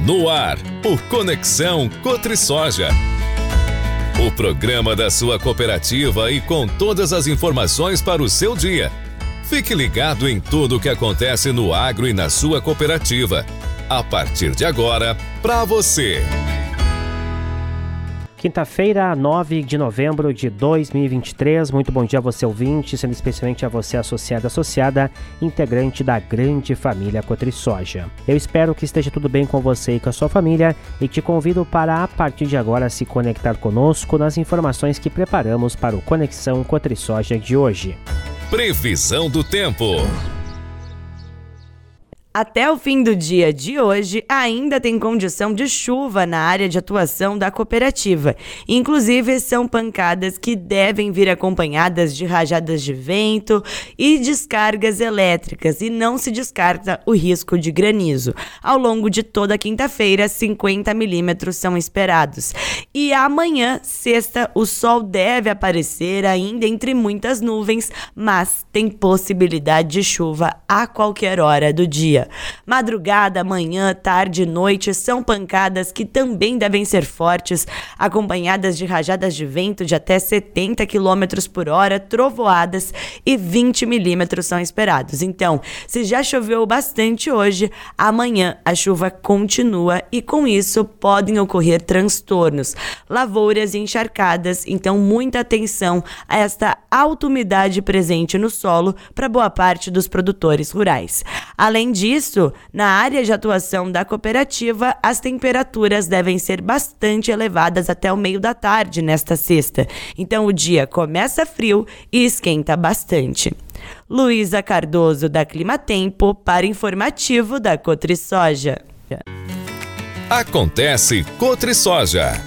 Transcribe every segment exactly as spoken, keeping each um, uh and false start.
No ar, o Conexão Cotrisoja. O programa da sua cooperativa e com todas as informações para o seu dia. Fique ligado em tudo o que acontece no agro e na sua cooperativa. A partir de agora, para você. Quinta-feira, nove de novembro de dois mil e vinte e três. Muito bom dia a você, ouvinte, sendo especialmente a você, associada associada, integrante da grande família Cotrisoja. Eu espero que esteja tudo bem com você e com a sua família e te convido para, a partir de agora, se conectar conosco nas informações que preparamos para o Conexão Cotrisoja de hoje. Previsão do tempo. Até o fim do dia de hoje, ainda tem condição de chuva na área de atuação da cooperativa. Inclusive, são pancadas que devem vir acompanhadas de rajadas de vento e descargas elétricas, e não se descarta o risco de granizo. Ao longo de toda a quinta-feira, cinquenta milímetros são esperados. E amanhã, sexta, o sol deve aparecer ainda entre muitas nuvens, mas tem possibilidade de chuva a qualquer hora do dia. Madrugada, manhã, tarde e noite são pancadas que também devem ser fortes, acompanhadas de rajadas de vento de até setenta quilômetros por hora, trovoadas, e vinte milímetros são esperados. Então, se já choveu bastante hoje, amanhã a chuva continua e com isso podem ocorrer transtornos, lavouras encharcadas. Então, muita atenção a esta alta umidade presente no solo para boa parte dos produtores rurais. Além disso, Isso, na área de atuação da cooperativa, as temperaturas devem ser bastante elevadas até o meio da tarde nesta sexta. Então o dia começa frio e esquenta bastante. Luísa Cardoso, da Climatempo, para informativo da Cotrisoja. Acontece Cotrisoja.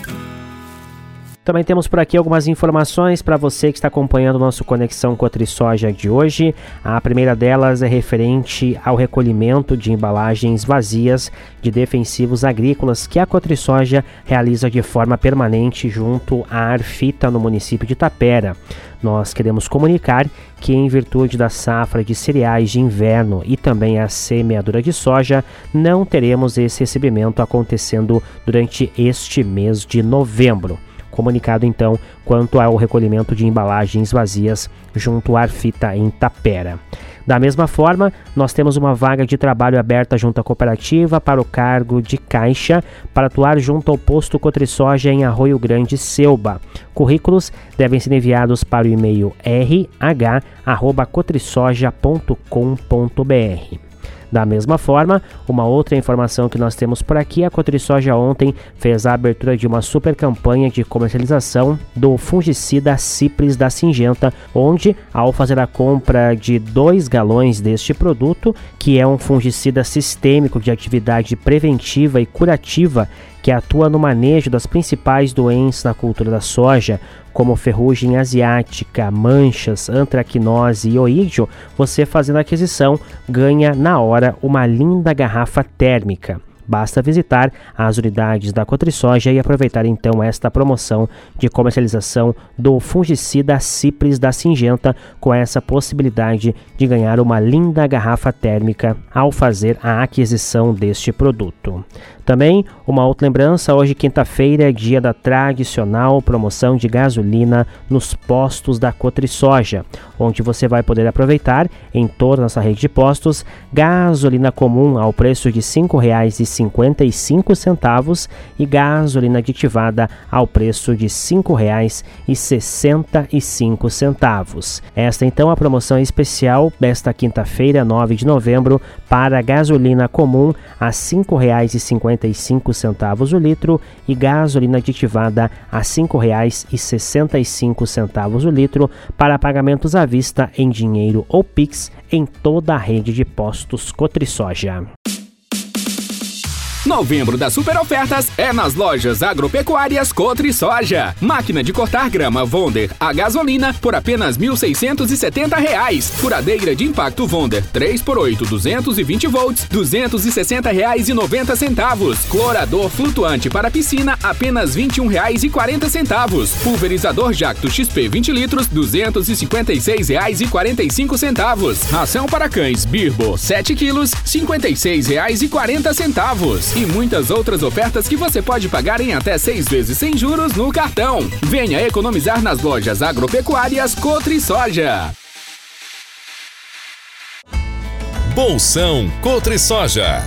Também temos por aqui algumas informações para você que está acompanhando o nosso Conexão Cotrisoja de hoje. A primeira delas é referente ao recolhimento de embalagens vazias de defensivos agrícolas que a Cotrisoja realiza de forma permanente junto à Arfita no município de Tapera. Nós queremos comunicar que, em virtude da safra de cereais de inverno e também a semeadura de soja, não teremos esse recebimento acontecendo durante este mês de novembro. Comunicado, então, quanto ao recolhimento de embalagens vazias junto à Arfita em Tapera. Da mesma forma, nós temos uma vaga de trabalho aberta junto à cooperativa para o cargo de caixa para atuar junto ao posto Cotrisoja em Arroio Grande, Selba. Currículos devem ser enviados para o e-mail r h arroba cotrisoja ponto com ponto b r. Da mesma forma, uma outra informação que nós temos por aqui, a Cotrisoja ontem fez a abertura de uma super campanha de comercialização do fungicida Cipris da Syngenta, onde, ao fazer a compra de dois galões deste produto, que é um fungicida sistêmico de atividade preventiva e curativa, que atua no manejo das principais doenças na cultura da soja, como ferrugem asiática, manchas, antracnose e oídio, você fazendo a aquisição ganha na hora uma linda garrafa térmica. Basta visitar as unidades da Cotrisoja e aproveitar então esta promoção de comercialização do fungicida Cipris da Syngenta, com essa possibilidade de ganhar uma linda garrafa térmica ao fazer a aquisição deste produto. Também, uma outra lembrança, hoje quinta-feira é dia da tradicional promoção de gasolina nos postos da Cotrisoja, onde você vai poder aproveitar, em toda a nossa rede de postos, gasolina comum ao preço de cinco reais e cinquenta e cinco centavos e gasolina aditivada ao preço de cinco reais e sessenta e cinco centavos. Esta então é a promoção especial desta quinta-feira, nove de novembro, para gasolina comum a cinco reais e cinquenta e cinco centavos o litro e gasolina aditivada a cinco reais e sessenta e cinco centavos o litro para pagamentos à vista em dinheiro ou Pix em toda a rede de postos Cotrisoja. Novembro das super ofertas é nas lojas agropecuárias Cotrisoja. Máquina de cortar grama Wonder a gasolina por apenas mil seiscentos e setenta reais. Furadeira de impacto Wonder três por oito, duzentos e vinte volts, duzentos e sessenta reais e noventa centavos. Clorador flutuante para piscina, apenas vinte e um reais e quarenta centavos. Pulverizador Jacto X P vinte litros, duzentos e cinquenta e seis reais e quarenta e cinco centavos. Ração para cães Birbo sete quilos, cinquenta e seis reais e quarenta centavos. e muitas outras ofertas que você pode pagar em até seis vezes sem juros no cartão. Venha economizar nas lojas agropecuárias Cotrisoja. Bolsão Cotrisoja.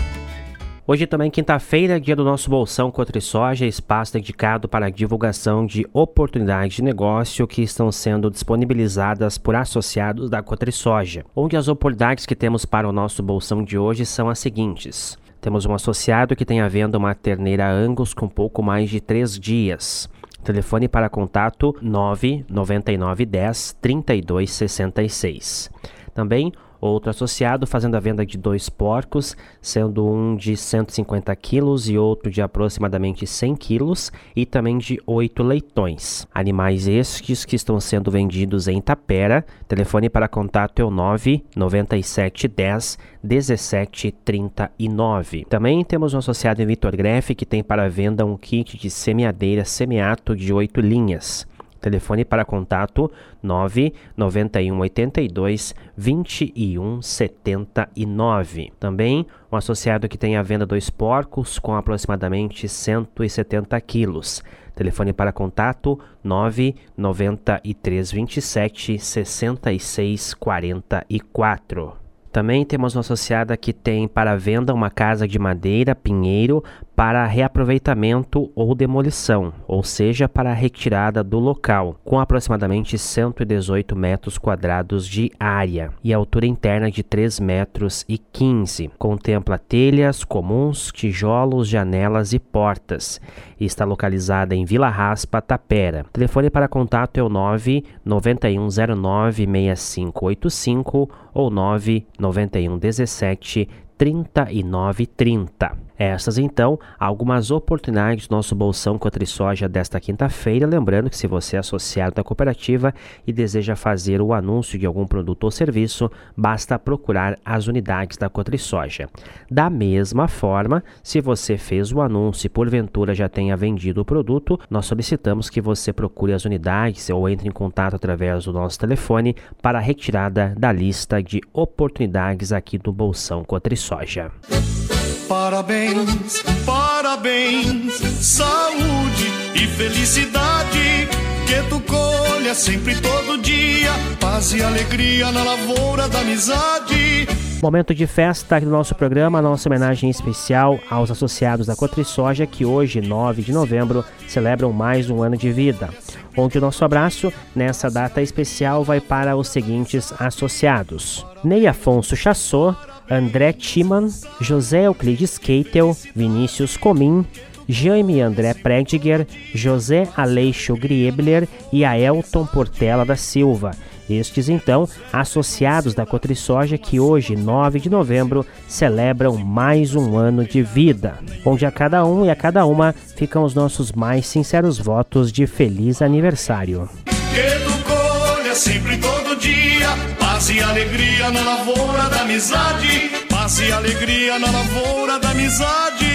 Hoje também quinta-feira, dia do nosso Bolsão Cotrisoja, espaço dedicado para a divulgação de oportunidades de negócio que estão sendo disponibilizadas por associados da Cotrisoja, onde as oportunidades que temos para o nosso Bolsão de hoje são as seguintes. Temos um associado que tem à venda uma terneira Angus com pouco mais de três dias. Telefone para contato nove nove nove um zero, três dois seis seis. Também outro associado fazendo a venda de dois porcos, sendo um de cento e cinquenta quilos e outro de aproximadamente cem quilos, e também de oito leitões. Animais estes que estão sendo vendidos em Tapera. Telefone para contato é o nove nove sete um zero, um sete três nove. Também temos um associado em Vitor Greff que tem para venda um kit de semeadeira Semeato de oito linhas. Telefone para contato nove nove um oito dois, dois um sete nove. Também um associado que tem à venda dois porcos com aproximadamente cento e setenta quilos. Telefone para contato nove nove três dois sete, seis seis quatro quatro. Também temos uma associada que tem para venda uma casa de madeira Pinheiro para reaproveitamento ou demolição, ou seja, para retirada do local, com aproximadamente cento e dezoito metros quadrados de área e altura interna de três metros e quinze. Contempla telhas comuns, tijolos, janelas e portas. E está localizada em Vila Raspa, Tapera. Telefone para contato é o nove nove um zero nove seis cinco oito cinco ou nove nove um um sete trinta e nove trinta. Essas, então, algumas oportunidades do nosso Bolsão Cotrisoja desta quinta-feira. Lembrando que se você é associado da cooperativa e deseja fazer o anúncio de algum produto ou serviço, basta procurar as unidades da Cotrisoja. Da mesma forma, se você fez o anúncio e porventura já tenha vendido o produto, nós solicitamos que você procure as unidades ou entre em contato através do nosso telefone para a retirada da lista de oportunidades aqui do Bolsão Cotrisoja. Parabéns, parabéns, saúde e felicidade, que tu colha sempre todo dia, paz e alegria na lavoura da amizade. Momento de festa aqui do nosso programa, nossa homenagem especial aos associados da Cotrisoja que hoje, nove de novembro, celebram mais um ano de vida. Onde o nosso abraço nessa data especial vai para os seguintes associados: Ney Afonso Chassot, André Timan, José Euclides Keitel, Vinícius Comim, Jaime André Prediger, José Aleixo Griebler e Aelton Portela da Silva. Estes, então, associados da Cotrisoja que hoje, nove de novembro, celebram mais um ano de vida, onde a cada um e a cada uma ficam os nossos mais sinceros votos de feliz aniversário. Que tu colha sempre todo dia, paz e alegria na lavoura da amizade, paz e alegria na lavoura da amizade.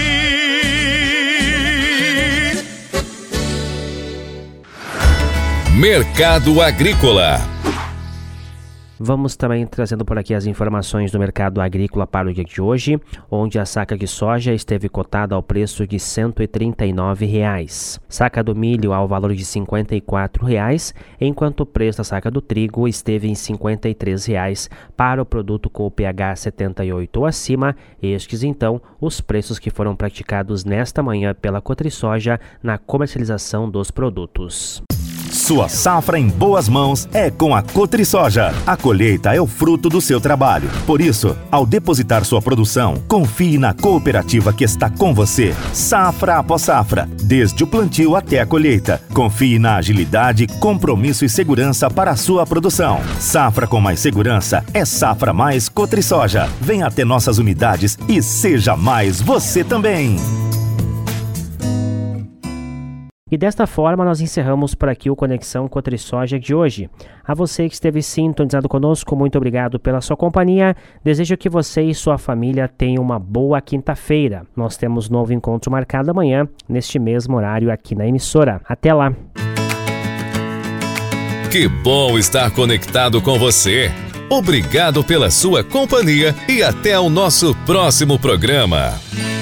Mercado Agrícola. Vamos também trazendo por aqui as informações do mercado agrícola para o dia de hoje, onde a saca de soja esteve cotada ao preço de cento e trinta e nove reais. Saca do milho ao valor de cinquenta e quatro reais, enquanto o preço da saca do trigo esteve em cinquenta e três reais para o produto com o pH setenta e oito ou acima. Estes, então, os preços que foram praticados nesta manhã pela Cotrisoja na comercialização dos produtos. Sua safra em boas mãos é com a Cotrisoja. A colheita é o fruto do seu trabalho. Por isso, ao depositar sua produção, confie na cooperativa que está com você, safra após safra, desde o plantio até a colheita. Confie na agilidade, compromisso e segurança para a sua produção. Safra com mais segurança é safra mais Cotrisoja. Venha até nossas unidades e seja mais você também. E desta forma nós encerramos por aqui o Conexão Cotrisoja de hoje. A você que esteve sintonizado conosco, muito obrigado pela sua companhia. Desejo que você e sua família tenham uma boa quinta-feira. Nós temos novo encontro marcado amanhã, neste mesmo horário aqui na emissora. Até lá! Que bom estar conectado com você. Obrigado pela sua companhia e até o nosso próximo programa.